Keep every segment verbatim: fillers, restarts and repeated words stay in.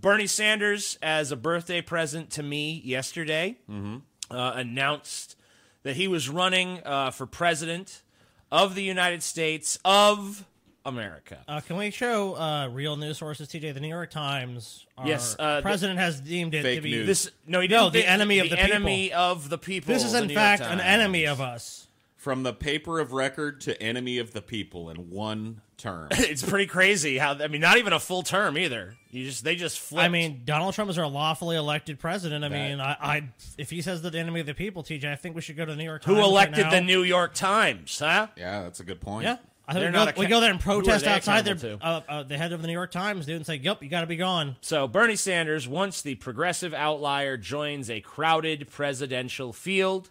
Bernie Sanders, as a birthday present to me yesterday, mm-hmm. uh, announced that he was running uh, for president of the United States of America. Uh, can we show uh, real news sources, T J? The New York Times. Our yes, uh, president has deemed it fake to be news. This no, he no, didn't the think- enemy of the, the enemy people. of the people. This is the in New York fact an Times. enemy of us. From the paper of record to enemy of the people in one term. It's pretty crazy how I mean, not even a full term either. You just they just flipped. I mean, Donald Trump is our lawfully elected president. I That- mean, I, I if he says the enemy of the people, T J, I think we should go to the New York who Times. elected right the now. New York Times? Huh? Yeah, that's a good point. Yeah. I think They're we go, not account- we go there and Who are protest they outside their, accountable to? uh, uh, the head of the New York Times, dude, and say, "Yep, you got to be gone." So Bernie Sanders, once the progressive outlier, joins a crowded presidential field.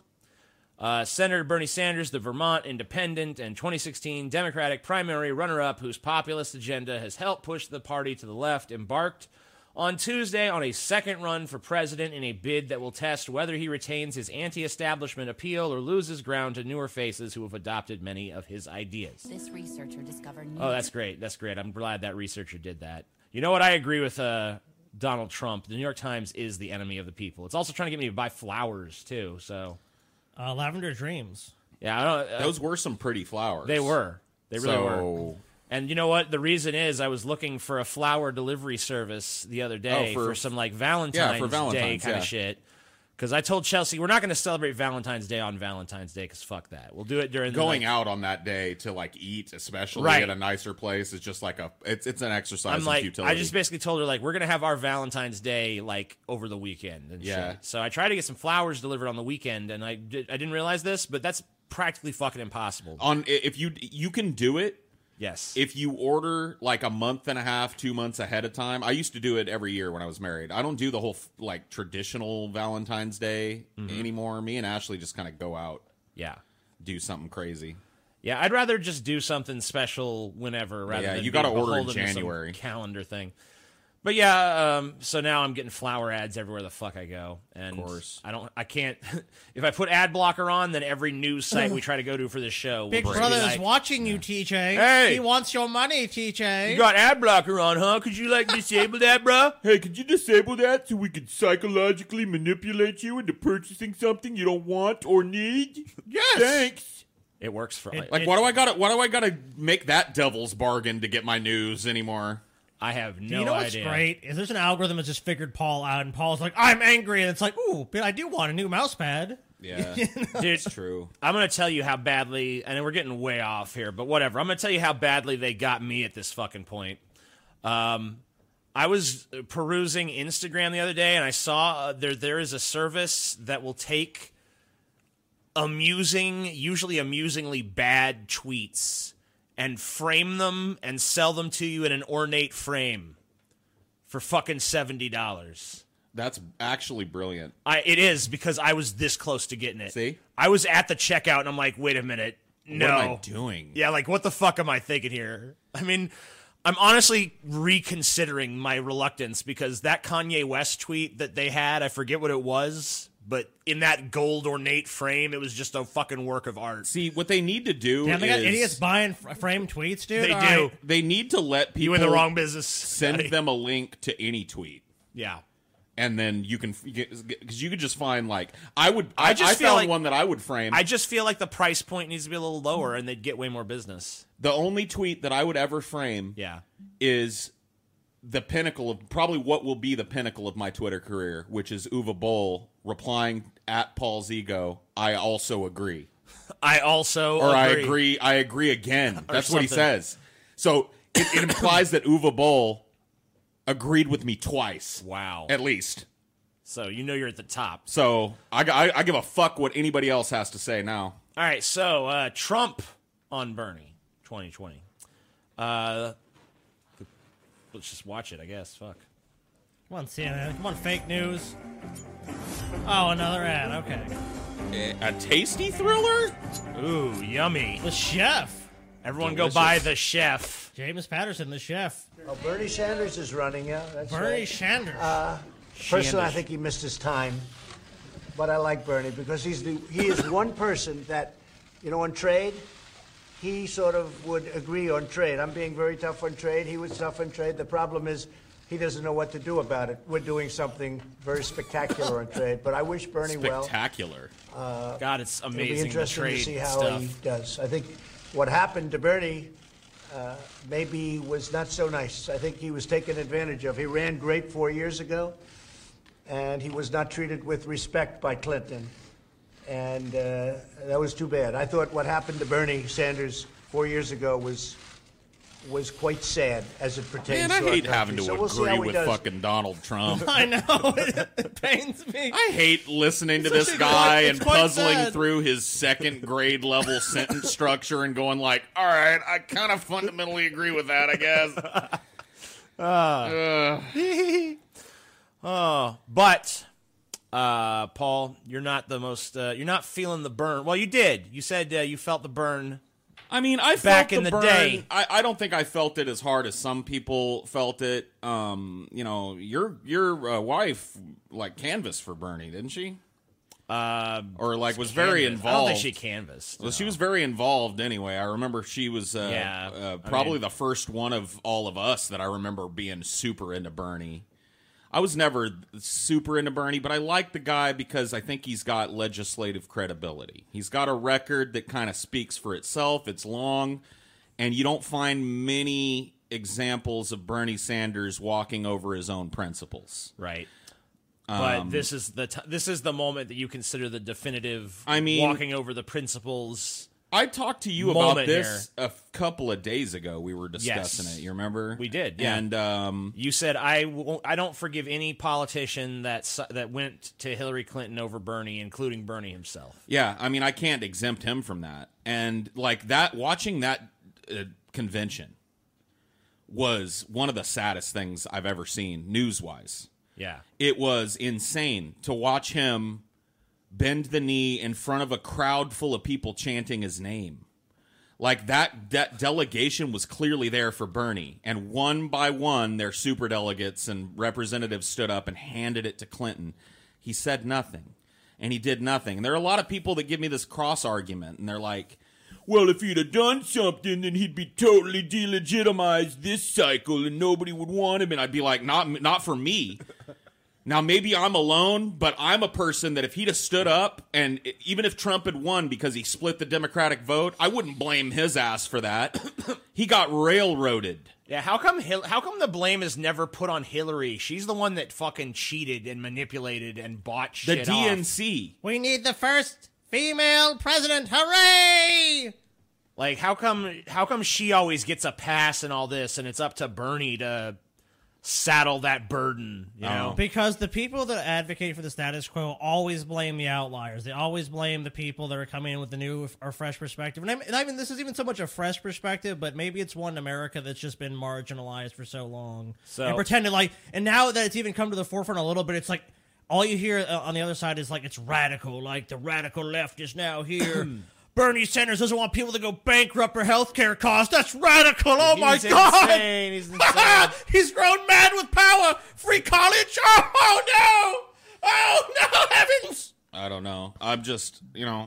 Uh, Senator Bernie Sanders, the Vermont Independent and twenty sixteen Democratic primary runner-up, whose populist agenda has helped push the party to the left, embarked on Tuesday on a second run for president in a bid that will test whether he retains his anti-establishment appeal or loses ground to newer faces who have adopted many of his ideas. This researcher discovered new Oh, that's great. That's great. I'm glad that researcher did that. You know what? I agree with uh, Donald Trump. The New York Times is the enemy of the people. It's also trying to get me to buy flowers, too. So, Uh, Lavender Dreams. yeah, I don't. Uh, Those were some pretty flowers. they were. They really so, were. And you know what? The reason is I was looking for a flower delivery service the other day Oh, for- for, some like Valentine's, Yeah, for Day Valentine's, kind yeah. of shit. Because I told Chelsea we're not going to celebrate Valentine's Day on Valentine's Day because fuck that. We'll do it during the Going like, out on that day to like eat, especially Right. at a nicer place, is just like a it's it's an exercise I'm in like, futility. I just basically told her like we're gonna have our Valentine's Day like over the weekend and Yeah. shit. So I tried to get some flowers delivered on the weekend, and I did, I didn't realize this, but that's practically fucking impossible. on if you you can do it Yes, if you order like a month and a half, two months ahead of time. I used to do it every year when I was married. I don't do the whole like traditional Valentine's Day Mm-hmm. anymore. Me and Ashley just kind of go out, yeah, do something crazy. yeah. I'd rather just do something special whenever rather Yeah, than you got gotta to order in January. calendar thing. But yeah, um, so now I'm getting flower ads everywhere the fuck I go, and Of course. I don't, I can't. If I put ad blocker on, then every news site we try to go to for this show, will Big just be Brother like, is watching you, T J. Hey! He wants your money, T J. You got ad blocker on, huh? Could you like disable that, bro? Hey, could you disable that so we could psychologically manipulate you into purchasing something you don't want or need? Yes. Thanks. It works for It- Like, It- why do I gotta? Why do I gotta make that devil's bargain to get my news anymore? I have no Do you know what's idea. great? Is there's an algorithm that just figured Paul out, and Paul's like, "I'm angry," and it's like, "Ooh, but I do want a new mouse pad." Yeah, Dude, it's true. I'm going to tell you how badly, and we're getting way off here, but whatever. I'm going to tell you how badly they got me at this fucking point. Um, I was perusing Instagram the other day, and I saw uh, there there is a service that will take amusing, usually amusingly bad tweets and frame them and sell them to you in an ornate frame for fucking seventy dollars. That's actually brilliant. I, it is because I was this close to getting it. See? I was at the checkout and I'm like, wait a minute. No. What am I doing? Yeah, like what the fuck am I thinking here? I mean, I'm honestly reconsidering my reluctance because that Kanye West tweet that they had, I forget what it was, but in that gold ornate frame, it was just a fucking work of art. See, what they need to do Damn, they got is idiots buying f- framed tweets, dude. They All do. right. they need to let people You in the wrong business. send buddy. them a link to any tweet. Yeah. And then you can, because you could just find like I would. I I, just I feel found like- one that I would frame. I just feel like the price point needs to be a little lower and they'd get way more business. the only tweet that I would ever frame Yeah. is the pinnacle of probably what will be the pinnacle of my Twitter career, which is Uwe Boll replying at Paul's ego. I also agree, I also or agree. I agree. I agree again. That's what he something. says. So it, it implies that Uwe Boll agreed with me twice, Wow. at least. So you know you're at the top. So I, I, I give a fuck what anybody else has to say now. All right, so uh, Trump on Bernie, twenty twenty. Uh, let's just watch it, I guess. Fuck. Come on, C N N. Come on, fake news. Oh, another ad. Okay. A tasty thriller? Ooh, yummy. The chef. Everyone go Delicious. buy The Chef. James Patterson, the chef. Oh, Bernie Sanders is running, yeah. That's Bernie right. Sanders. Personally, I Sanders. think he missed his time, but I like Bernie because he's the, he is one person that, you know, on trade, he sort of would agree on trade. I'm being very tough on trade. He was tough on trade. The problem is he doesn't know what to do about it. We're doing something very spectacular on trade, but I wish Bernie well. Spectacular. Uh, God, it's amazing. It'll be interesting the trade to see how stuff. he does. I think what happened to Bernie uh, maybe was not so nice. I think he was taken advantage of. He ran great four years ago, and he was not treated with respect by Clinton. And uh, that was too bad. I thought what happened to Bernie Sanders four years ago was was quite sad as it pertains Man, I to our hate country. having to So we'll see agree how he with does. fucking Donald Trump. I know. It pains me. I hate listening to It's this actually guy quite- and it's quite puzzling sad. through his second grade level sentence structure and going like, all right, I kind of fundamentally agree with that, I guess. Uh, Oh, but uh, Paul, you're not the most. Uh, you're not feeling the burn. Well, you did. You said uh, you felt the burn. I mean, I felt Back the in the burn. day. I, I don't think I felt it as hard as some people felt it. Um, you know, your your uh, wife like canvassed for Bernie, didn't she? Uh, Or like was very canvas. involved. I don't think she canvassed. Well, no. she was very involved anyway. I remember she was uh, Yeah, uh, I probably mean- the first one of all of us that I remember being super into Bernie. I was never super into Bernie, but I like the guy because I think he's got legislative credibility. He's got a record that kind of speaks for itself. It's long, and you don't find many examples of Bernie Sanders walking over his own principles. Right. But Um, this is the t- this is the moment that you consider the definitive. I mean- walking over the principles. I talked to you about Moment this a couple of days ago. We were discussing Yes. it. You remember? We did, yeah. And um, You said I won't, I don't forgive any politician that s- that went to Hillary Clinton over Bernie, including Bernie himself. yeah, I mean, I can't exempt him from that. And like that, watching that uh, convention was one of the saddest things I've ever seen news-wise. Yeah. It was insane to watch him bend the knee in front of a crowd full of people chanting his name. Like that, that delegation was clearly there for Bernie, and one by one, their superdelegates and representatives stood up and handed it to Clinton. He said nothing, and he did nothing. And there are a lot of people that give me this cross argument, and they're like, well, if he'd have done something, then he'd be totally delegitimized this cycle, and nobody would want him. And I'd be like, not, not for me. Now, maybe I'm alone, but I'm a person that if he'd have stood up, and even if Trump had won because he split the Democratic vote, I wouldn't blame his ass for that. He got railroaded. Yeah, how come Hil- how come the blame is never put on Hillary? She's the one that fucking cheated and manipulated and bought The shit D N off. C. We need the first female president. Hooray! Like, how come how come she always gets a pass and all this, and it's up to Bernie to saddle that burden, you know? Because the people that advocate for the status quo always blame the outliers. They always blame the people that are coming in with a new or fresh perspective. And I mean, and I mean, this is even so much a fresh perspective, but maybe it's one in America that's just been marginalized for so long. So- and pretended like, and now that it's even come to the forefront a little bit, it's like, all you hear uh, on the other side is like, it's radical, like the radical left is now here. Bernie Sanders doesn't want people to go bankrupt for healthcare costs. That's radical. Oh, my He's God. insane. He's insane. He's grown mad with power. Free college. Oh, oh, no. Oh, no, heavens. I don't know. I'm just, you know,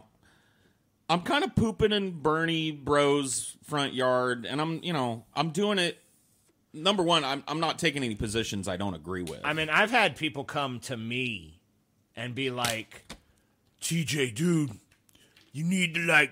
I'm kind of pooping in Bernie Bro's front yard, and I'm, you know, I'm doing it. Number one, I'm, I'm not taking any positions I don't agree with. I mean, I've had people come to me and be like, T J, dude, you need to, like,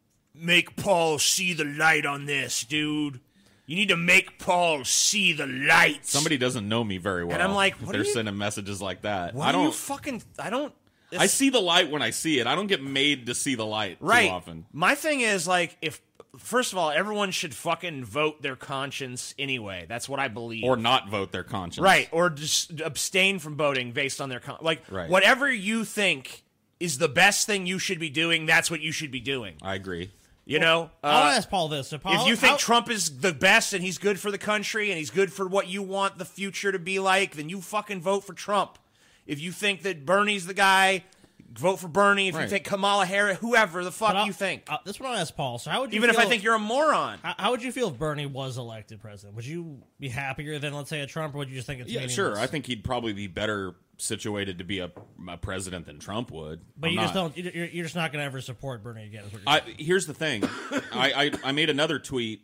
make Paul see the light on this, dude. You need to make Paul see the light. Somebody doesn't know me very well. And I'm like, if what they're are you- sending messages like that. What I are you don't. fucking... I don't... I see the light when I see it. I don't get made to see the light right. too often. My thing is, like, if... First of all, everyone should fucking vote their conscience anyway. That's what I believe. Or not vote their conscience. Right, or just abstain from voting based on their... Con- like, Right. whatever you think is the best thing you should be doing, that's what you should be doing. I agree. You know? I'll Uh, ask Paul this. So Paul, if you think how- Trump is the best and he's good for the country and he's good for what you want the future to be like, then you fucking vote for Trump. If you think that Bernie's the guy, vote for Bernie. If you Right. think Kamala Harris, whoever the fuck but I'll- you think. Uh, this one I'll ask Paul. So how would you Even if feel, I think you're a moron. How, how would you feel if Bernie was elected president? Would you be happier than, let's say, a Trump, or would you just think it's Yeah, meaningless? sure. I think he'd probably be better situated to be a, a president than Trump would. But I'm you just not. don't. You're, you're just not going to ever support Bernie again. Is what you're I, saying. here's the thing. I, I I made another tweet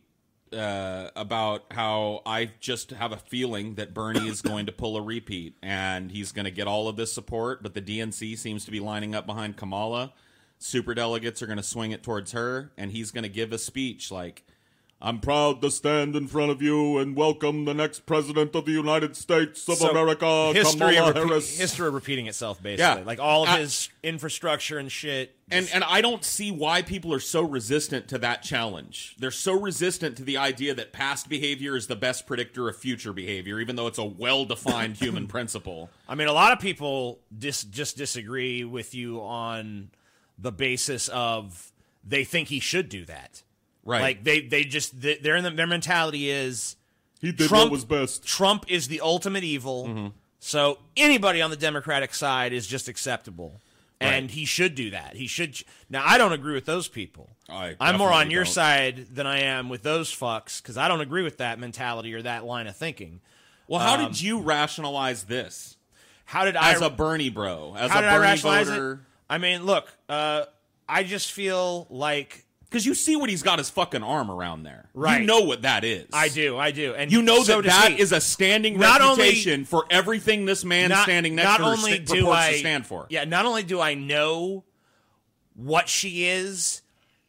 uh, about how I just have a feeling that Bernie is going to pull a repeat, and he's going to get all of this support, but the D N C seems to be lining up behind Kamala. Superdelegates are going to swing it towards her, and he's going to give a speech like, I'm proud to stand in front of you and welcome the next president of the United States of So, America, history Kamala of repeat, Harris. history of repeating itself, basically. Yeah. Like all of Uh, his infrastructure and shit. And and I don't see why people are so resistant to that challenge. They're so resistant to the idea that past behavior is the best predictor of future behavior, even though it's a well-defined human principle. I mean, a lot of people dis- just disagree with you on the basis of they think he should do that. Right. Like they, they just they- they're in the, their mentality is He did Trump, what was best. Trump is the ultimate evil. Mm-hmm. So anybody on the Democratic side is just acceptable. And Right. he should do that. He should. Now, I don't agree with those people. I I'm more on definitely your don't. side than I am with those fucks because I don't agree with that mentality or that line of thinking. Well, how Um, did you rationalize this How did I as a Bernie bro, as how a did I Bernie rationalize voter? it? I mean, look, uh, I just feel like Because you see what he's got his fucking arm around there. Right. You know what that is. I do, I do, and You know so that does that he. is a standing Not only- reputation for everything this man Not- standing next not to her only sta- do purports I to stand for. Yeah, not only do I know what she is,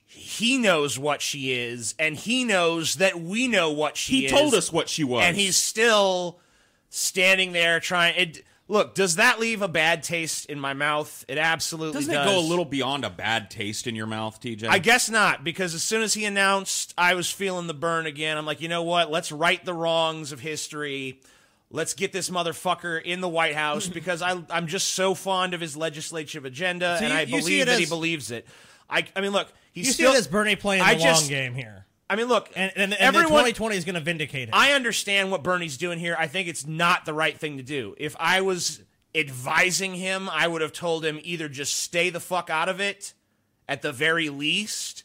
he knows what she is, and he knows that we know what she He is. told us what she was. and he's still standing there trying. It, look, does that leave a bad taste in my mouth? It absolutely Doesn't does. it go a little beyond a bad taste in your mouth, T J? I guess not, because as soon as he announced, I was feeling the burn again. I'm like, you know what? Let's right the wrongs of history. Let's get this motherfucker in the White House because I, I'm just so fond of his legislative agenda, So and you- I you see believe it that he as- believes it. I, I mean, look, he's You still. see it as Bernie playing the I long just- game here. I mean, look, And, and, and everyone. twenty twenty is going to vindicate it. I understand what Bernie's doing here. I think it's not the right thing to do. If I was advising him, I would have told him either just stay the fuck out of it at the very least,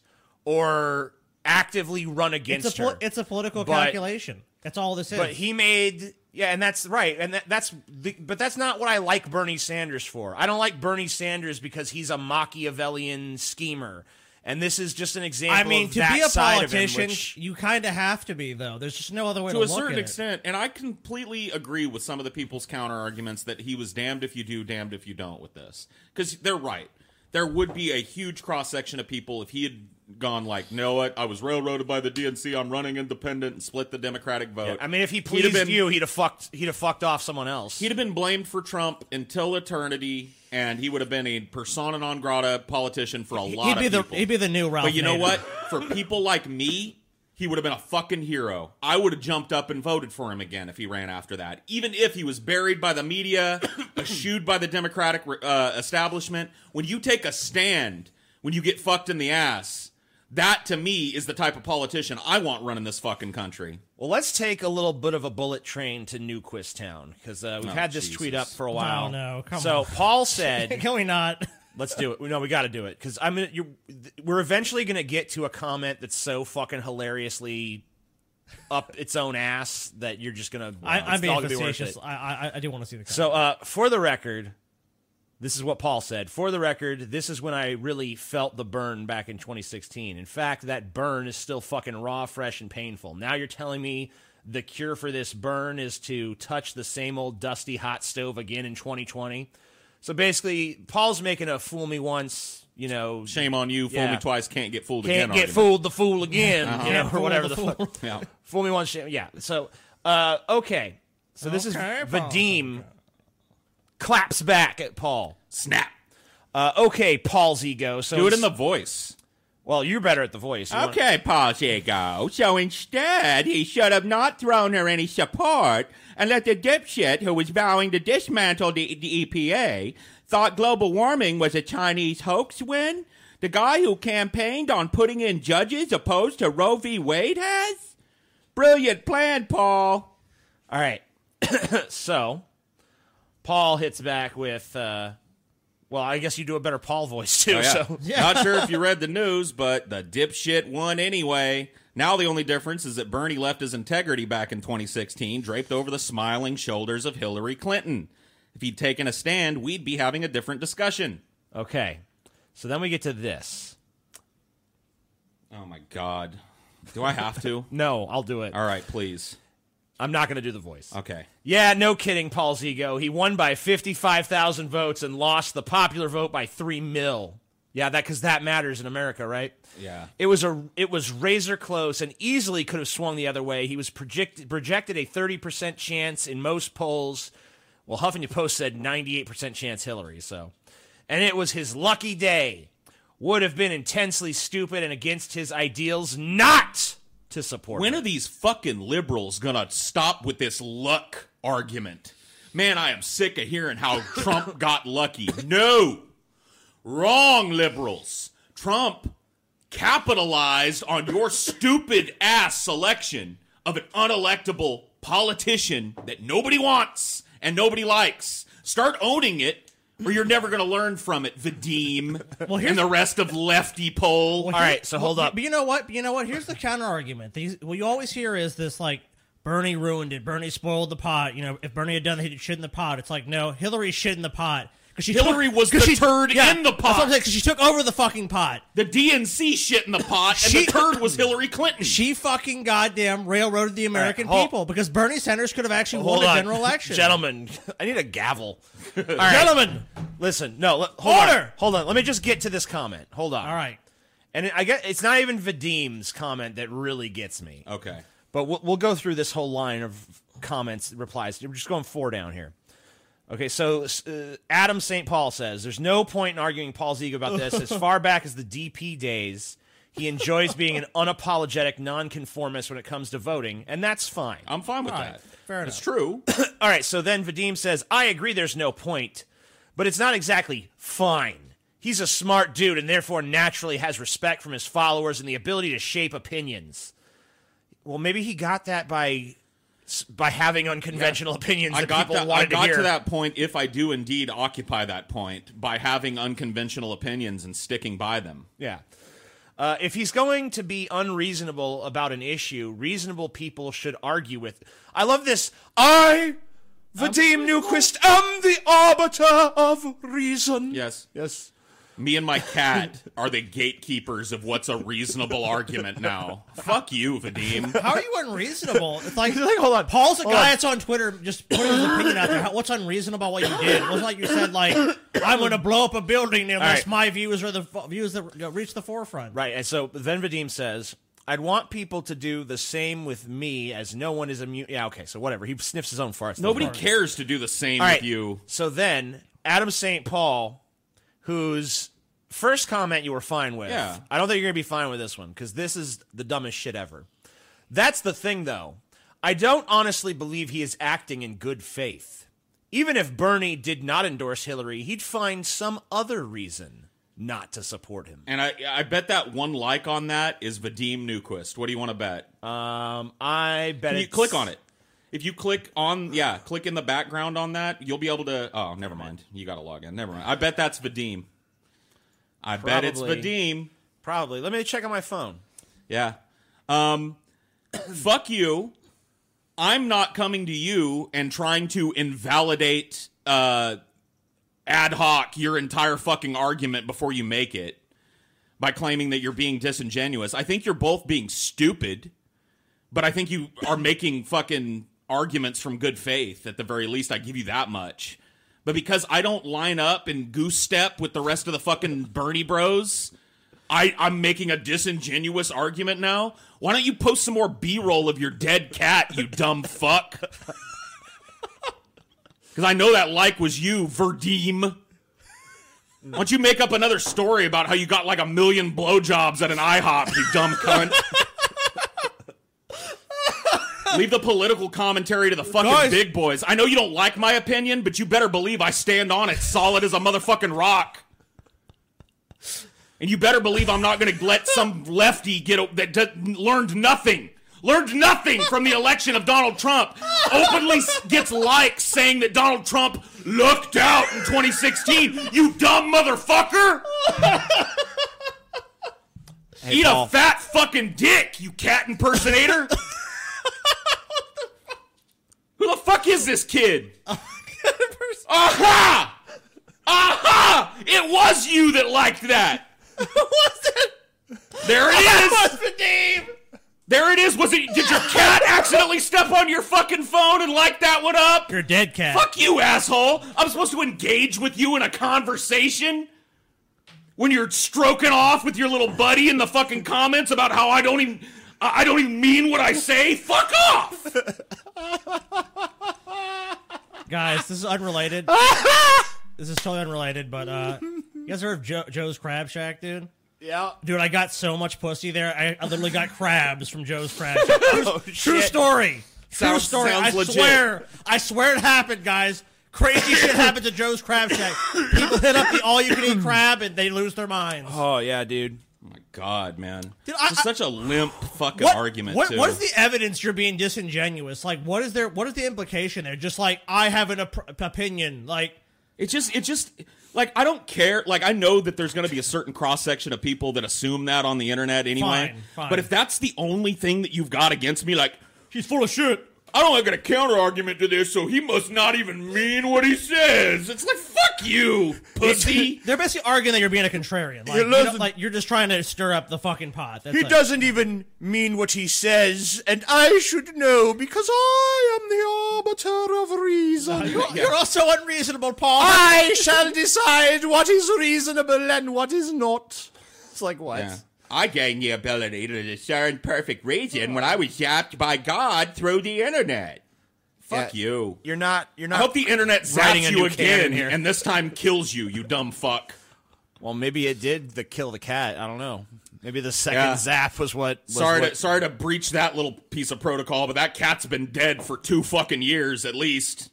or actively run against it's a pol- her. it's a political But- calculation. That's all this is. But he made, yeah, and that's right, and that, that's, the, but that's not what I like Bernie Sanders for. I don't like Bernie Sanders because he's a Machiavellian schemer, and this is just an example. I mean, of to that be a side of him, politician, which- you kind of have to be, though. There's just no other way to, to a look certain at extent, and I completely agree with some of the people's counter arguments that he was damned if you do, damned if you don't with this. Because they're right. There would be a huge cross section of people if he had gone like, you know what, I was railroaded by the D N C, I'm running independent, and split the Democratic vote. I mean, if he He'd have pleased been- you, he'd have fucked. He'd have fucked off someone else. He'd have been blamed for Trump until eternity, and he would have been a persona non grata politician for a lot it. He'd be of the people. he'd be the new Ralph. But you know Nader. what? For people like me, he would have been a fucking hero. I would have jumped up and voted for him again if he ran after that. Even if he was buried by the media, eschewed by the Democratic uh, establishment. When you take a stand, when you get fucked in the ass, that to me is the type of politician I want running this fucking country. Well, let's take a little bit of a bullet train to Newquisttown because uh, we've Oh, had this Jesus. tweet up for a while. Oh, no, come so on. Paul said, Can we not? "Let's do it." No, we got to do it because I'm. Gonna, you're, we're eventually going to get to a comment that's so fucking hilariously up its own ass that you're just going to. I, I'm being facetious. I, I I do want to see the. So, uh, for the record, this is what Paul said. For the record, this is when I really felt the burn back in twenty sixteen. In fact, that burn is still fucking raw, fresh, and painful. Now you're telling me the cure for this burn is to touch the same old dusty hot stove again in twenty twenty? So basically, Paul's making a fool me once, you know. Shame on you, fool Yeah. me twice, can't get fooled again. Can't get argument. fooled the fool again, you know, Can't or fool whatever the the, fuck. fool. Yeah. Fool me once, shame. Yeah. So, uh, okay. So this Okay, is Paul. Vadim claps back at Paul. Snap. Uh, okay, Paul's ego. So Do it in it's- the voice. Well, you're better at the voice. You want- Okay, Paul's ego. So instead, he should have not thrown her any support and let the dipshit who was vowing to dismantle the, the E P A thought global warming was a Chinese hoax win? The guy who campaigned on putting in judges opposed to Roe v. Wade has? Brilliant plan, Paul. All right. So, Paul hits back with, uh, well, I guess you do a better Paul voice, too. So, Not sure if you read the news, but the dipshit won anyway. Now the only difference is that Bernie left his integrity back in twenty sixteen, draped over the smiling shoulders of Hillary Clinton. If he'd taken a stand, we'd be having a different discussion. okay. So then we get to this. Oh, my God. Do I have to? No, I'll do it. All right, please. I'm not going to do the voice. Okay. Yeah, no kidding, Paul Zigo. He won by fifty-five thousand votes and lost the popular vote by three mil. Yeah, that because that matters in America, right? Yeah. It was a it was razor close and easily could have swung the other way. He was projected projected a thirty percent chance in most polls. Well, Huffington Post said ninety-eight percent chance Hillary. So, and it was his lucky day. Would have been intensely stupid and against his ideals not to support When him. are these fucking liberals gonna stop with this luck argument? Man, I am sick of hearing how Trump got lucky. No. Wrong, liberals. Trump capitalized on your stupid ass selection of an unelectable politician that nobody wants and nobody likes. Start owning it, or you're never going to learn from it, Vadim, Well, here's- and the rest of lefty poll. Well, All here- right, so hold well, up. But you know what? But you know what? Here's the counter argument. These, what you always hear is this, like, Bernie ruined it. Bernie spoiled the pot. You know, if Bernie had done that, he'd shit in the pot. It's like, no, Hillary shit in the pot. She Hillary took, was 'cause the she, turd yeah, in the That's what pot. I'm saying, 'cause she took over the fucking pot. The D N C shit in the pot, and She- the turd was Hillary Clinton. She fucking goddamn railroaded the American All right, hold- people because Bernie Sanders could have actually Hold won the on. general election. Gentlemen, I need a gavel. All right. Gentlemen, Listen, no, let- hold on. Order! Hold on. Let me just get to this comment. Hold on. all right. And I get it's not even Vadim's comment that really gets me. Okay. But we'll, we'll go through this whole line of comments, replies. We're just going four down here. Okay, so uh, Adam Saint Paul says, there's no point in arguing Paul Ziga about this. As far back as the D P days, he enjoys being an unapologetic nonconformist when it comes to voting, and that's fine. I'm fine with All right, that. fair It's enough. true. All right, so then Vadim says, I agree there's no point, but it's not exactly fine. He's a smart dude and therefore naturally has respect from his followers and the ability to shape opinions. Well, maybe he got that by by having unconventional opinions I that got, people that, I wanted got to hear. to that point, if I do indeed occupy that point, by having unconventional opinions and sticking by them. Yeah. Uh, if he's going to be unreasonable about an issue, reasonable people should argue with. I love this. I, Vadim Newquist, am the arbiter of reason. Yes. Yes. Me and my cat are the gatekeepers of what's a reasonable argument now. Fuck you, Vadim. How are you unreasonable? It's like, Like, hold on. Paul's a Hold guy on. that's on Twitter just putting his opinion out there. How, what's unreasonable about what you did? It wasn't like you said, like, I'm going to blow up a building unless right. my views are the f- views that you know, reach the forefront. Right, and so then Vadim says, I'd want people to do the same with me as no one is immune. Yeah, okay, so whatever. He sniffs his own farts. Nobody All right. cares to do the same All with right, you. So then Adam Saint Paul, whose first comment you were fine with. Yeah. I don't think you're going to be fine with this one because this is the dumbest shit ever. That's the thing, though. I don't honestly believe he is acting in good faith. Even if Bernie did not endorse Hillary, he'd find some other reason not to support him. And I, I bet that one like on that is Vadim Newquist. What do you want to bet? Um, I bet Can you it's- click on it? If you click on, yeah, click in the background on that, you'll be able to. Oh, never mind. You got to log in. Never mind. I bet that's Vadim. I bet it's Probably. Vadim. Probably. Let me check on my phone. Yeah. Um, fuck you. I'm not coming to you and trying to invalidate uh, ad hoc your entire fucking argument before you make it by claiming that you're being disingenuous. I think you're both being stupid, but I think you are making fucking arguments from good faith. At the very least, I give you that much. But because I don't line up and goose step with the rest of the fucking Bernie bros, I, I'm making a disingenuous argument now. Why don't you post some more B-roll of your dead cat, you dumb fuck? Because I know that like was you, Vadim. Why don't you make up another story about how you got like a million blowjobs at an IHOP, you dumb cunt? Leave the political commentary to the fucking Guys. big boys. I know you don't like my opinion, but you better believe I stand on it solid as a motherfucking rock. And you better believe I'm not going to let some lefty get a, that d- learned nothing, learned nothing from the election of Donald Trump, openly s- gets likes saying that Donald Trump lucked out in twenty sixteen. You dumb motherfucker! Eat Paul. a fat fucking dick, you cat impersonator! Who the fuck is this kid? Aha! Aha! It was you that liked that. Was it? There it is. Vadim! There it is. Was it? Did your cat accidentally step on your fucking phone and light that one up? Your dead cat. Fuck you, asshole. I'm supposed to engage with you in a conversation when you're stroking off with your little buddy in the fucking comments about how I don't even, I don't even mean what I say. Fuck off. Guys, this is unrelated. This is totally unrelated, but uh, you guys heard of jo- Joe's Crab Shack, dude? Yeah. Dude, I got so much pussy there. I, I literally got crabs from Joe's Crab Shack. True, Oh, true shit. story. True Sounds- story. sounds I legit. swear. I swear it happened, guys. Crazy shit happened to Joe's Crab Shack. People hit up the all-you-can-eat crab, and they lose their minds. Oh yeah, dude. Oh my God, man. Dude, I- It's such a limp fucking What, argument, what, too. what is the evidence you're being disingenuous? Like, what is there? What is the implication there? Just like, I have an op- opinion. Like, It just, it just, like, I don't care. Like, I know that there's going to be a certain cross section of people that assume that on the internet anyway. Fine, fine. But if that's the only thing that you've got against me, like, he's full of shit. I don't have a counter argument to this, so he must not even mean what he says. It's like, fuck you, pussy. they're basically arguing that you're being a contrarian. Like, He you doesn't- know, like you're just trying to stir up the fucking pot. That's He like- doesn't even mean what he says, and I should know because I am the arbiter of reason. You're, you're also unreasonable, Paul. I shall decide what is reasonable and what is not. It's like what? Yeah. I gained the ability to discern perfect reason when I was zapped by God through the internet. Fuck Yeah. you. You're not. You're I not. hope the internet writing zaps a you new again, canon here. and this time kills you, you dumb fuck. Well, maybe it did the kill the cat. I don't know. Maybe the second Yeah. zap was what. Was Sorry what, to sorry to breach that little piece of protocol, but that cat's been dead for two fucking years at least.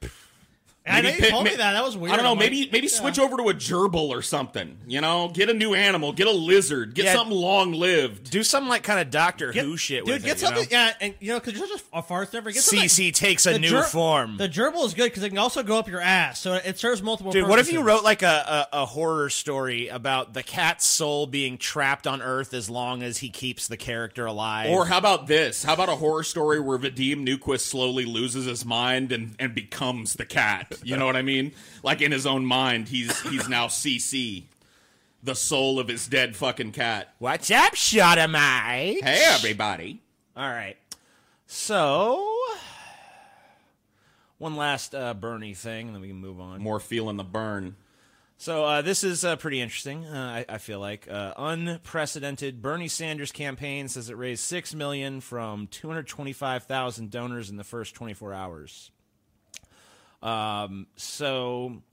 I know Maybe you pi- told me ma- that. That was weird. I don't know. I'm like, Maybe maybe switch over to a gerbil or something. You know, get a new animal, get a lizard, get Yeah. something long lived. do some like kind of Doctor get- Who shit dude, with get it. something. You know? Yeah, and you know, because you're such a, a far sniffer. Get something. C C takes a the new ger- form. The gerbil is good because it can also go up your ass, so it serves multiple. Dude, what if you purposes. wrote like a, a, a horror story about the cat's soul being trapped on Earth as long as he keeps the character alive? Or how about this? How about a horror story where Vadim Newquist slowly loses his mind and, and becomes the cat? You know what I mean? Like in his own mind, he's he's now C C, the soul of his dead fucking cat. What's up, Shottamite? Hey, everybody. All right. So, one last uh, Bernie thing, and then we can move on. More feeling the burn. So uh, this is uh, pretty interesting. Uh, I, I feel like uh, unprecedented. Bernie Sanders campaign says it raised six million dollars from two hundred twenty-five thousand donors in the first twenty-four hours. Um, so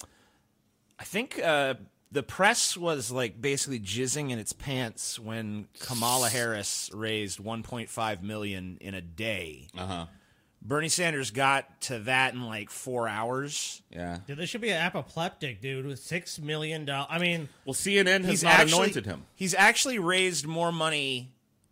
I think uh, the press was like basically jizzing in its pants when Kamala Harris raised one point five million dollars in a day. Uh huh. Bernie Sanders got to that in like four hours. Yeah. Dude, this should be an apoplectic, dude, with six million dollars. I mean, Well, C N N has He's not actually, anointed him. He's actually raised more money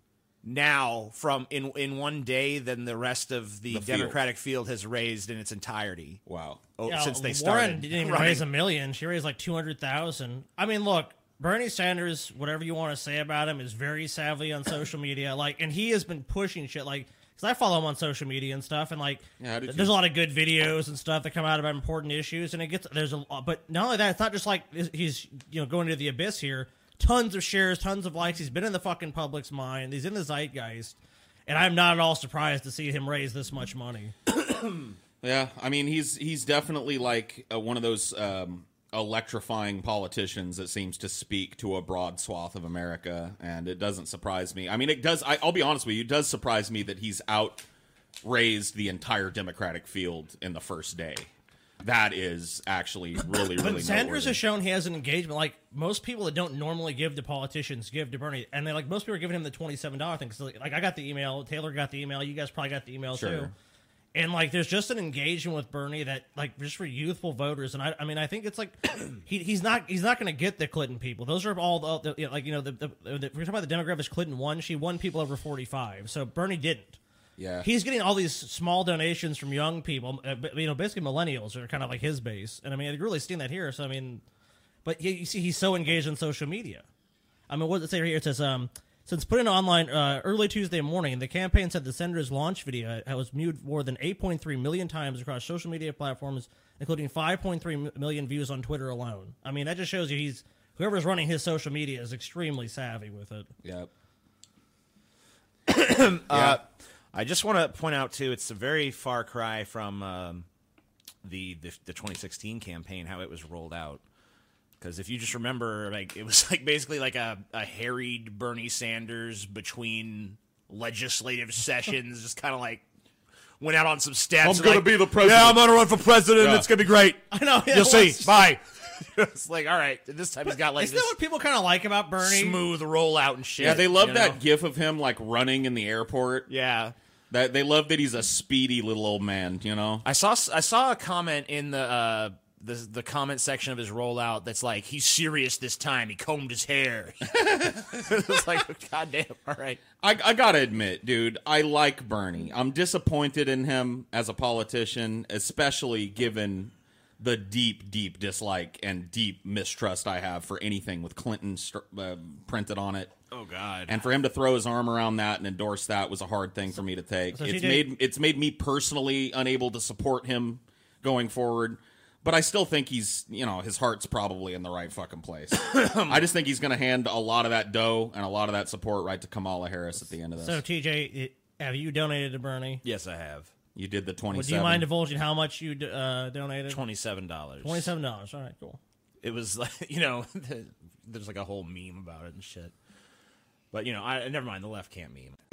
now from in in one day than the rest of the, The field. Democratic field has raised in its entirety. Wow. Oh, yeah, since they Warren started. didn't even running. raise a million. She raised like two hundred thousand. I mean, look, Bernie Sanders, whatever you want to say about him, is very savvy on social media. Like, and he has been pushing shit. Like, because I follow him on social media and stuff, and like, Yeah, I do too. there's a lot of good videos and stuff that come out about important issues, and it gets there's a lot. But not only that, it's not just like he's you know going to the abyss here. Tons of shares, tons of likes. He's been in the fucking public's mind. He's in the zeitgeist, and I'm not at all surprised to see him raise this much money. Yeah, I mean he's he's definitely like uh, one of those um, electrifying politicians that seems to speak to a broad swath of America, and it doesn't surprise me. I mean, it does. I, I'll be honest with you, it does surprise me that he's outraised the entire Democratic field in the first day. That is actually really, really. But Sanders noteworthy. has shown he has an engagement. Like most people that don't normally give to politicians give to Bernie, and they like most people are giving him the twenty-seven dollar thing. Cause like, like I got the email, Taylor got the email, you guys probably got the email Sure. too. And like, there's just an engagement with Bernie that like just for youthful voters. And I, I mean, I think it's like he, he's not he's not going to get the Clinton people. Those are all the, the you know, like you know the, the, the we're talking about the demographics. Clinton won. She won people over forty-five. So Bernie didn't. Yeah, He's getting all these small donations from young people, uh, but, you know, basically millennials are kind of like his base. And I mean, I've really seen that here. So, I mean, but you, you see, he's so engaged in social media. I mean, what does it say here? It says, um, since putting it online uh, early Tuesday morning, the campaign said the senator's launch video was viewed more than eight point three million times across social media platforms, including five point three million views on Twitter alone. I mean, that just shows you he's, whoever's running his social media is extremely savvy with it. Yep. Uh, I just want to point out too, it's a very far cry from um, the, the the twenty sixteen campaign, how it was rolled out. Because if you just remember, like it was like basically like a, a harried Bernie Sanders between legislative sessions, just kind of like went out on some steps. I'm gonna like, be the president. Yeah, I'm gonna run for president. Yeah. It's gonna be great. I know. Yeah, You'll see. it's- Bye. It's like, all right, this time he's got like Isn't this that what people kind of like about Bernie? smooth rollout and shit. Yeah, they love you that know? gif of him like running in the airport. Yeah. That they love that he's a speedy little old man, you know. I saw I saw a comment in the uh, the the comment section of his rollout that's like, he's serious this time. He combed his hair. It's like, God damn. All right. I, I gotta admit, dude, I like Bernie. I'm disappointed in him as a politician, especially given the deep, deep dislike and deep mistrust I have for anything with Clinton st- uh, printed on it. Oh God. And for him to throw his arm around that and endorse that was a hard thing for me to take. So it's T J made it's made me personally unable to support him going forward. But I still think he's, you know, his heart's probably in the right fucking place. I just think he's going to hand a lot of that dough and a lot of that support right to Kamala Harris at the end of this. So, T J, it, have you donated to Bernie? Yes, I have. You did the twenty-seven. Would you mind divulging how much you uh, donated? Twenty-seven dollars. Twenty-seven dollars. All right, cool. It was like, you know, there's like a whole meme about it and shit. But you know, I never mind. The left can't meme.